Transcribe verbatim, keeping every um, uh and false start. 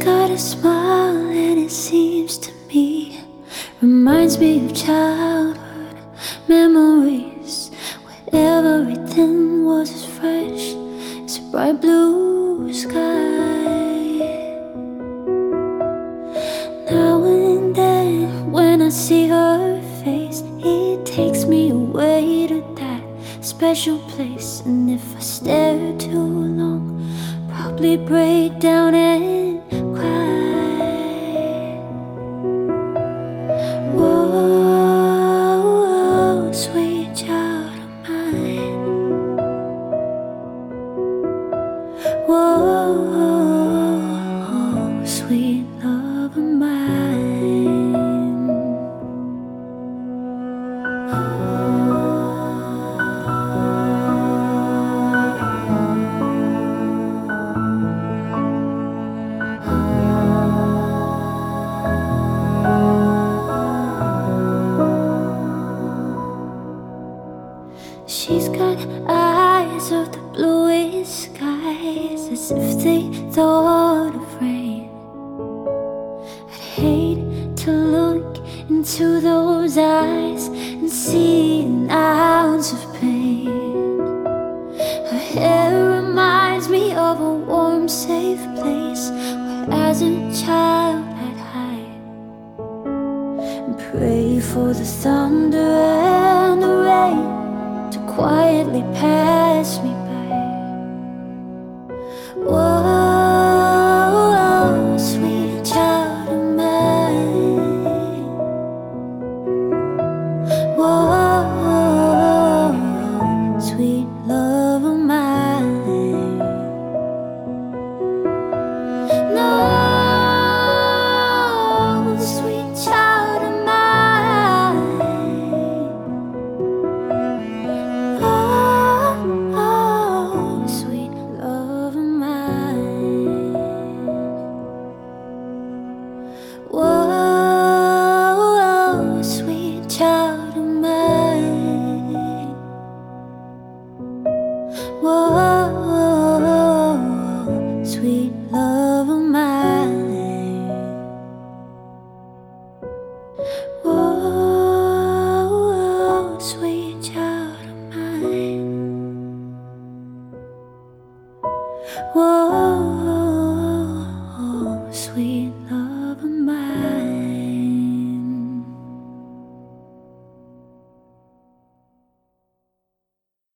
got a smile and it seems to me reminds me of childhood memories where everything was as fresh as a bright blue sky. Now and then when I see her face, it takes me away to that special place. And if I stare too long, probably break down and cry. Whoa, sweet child of mine. Whoa, sweet love of mine. She's got eyes of the bluest skies, as if they thought of rain. I'd hate to look into those eyes and see an ounce of pain. Her hair reminds me of a warm, safe place where as a child I'd hide and pray for the thunder and the rain to quietly pass me by. Whoa, sweet child of mine. Whoa, sweet love of mine. No, sweet child of mine. Oh, sweet love of mine. Whoa, sweet child of mine. Whoa, sweet love of mine. Whoa, sweet child of mine. Whoa.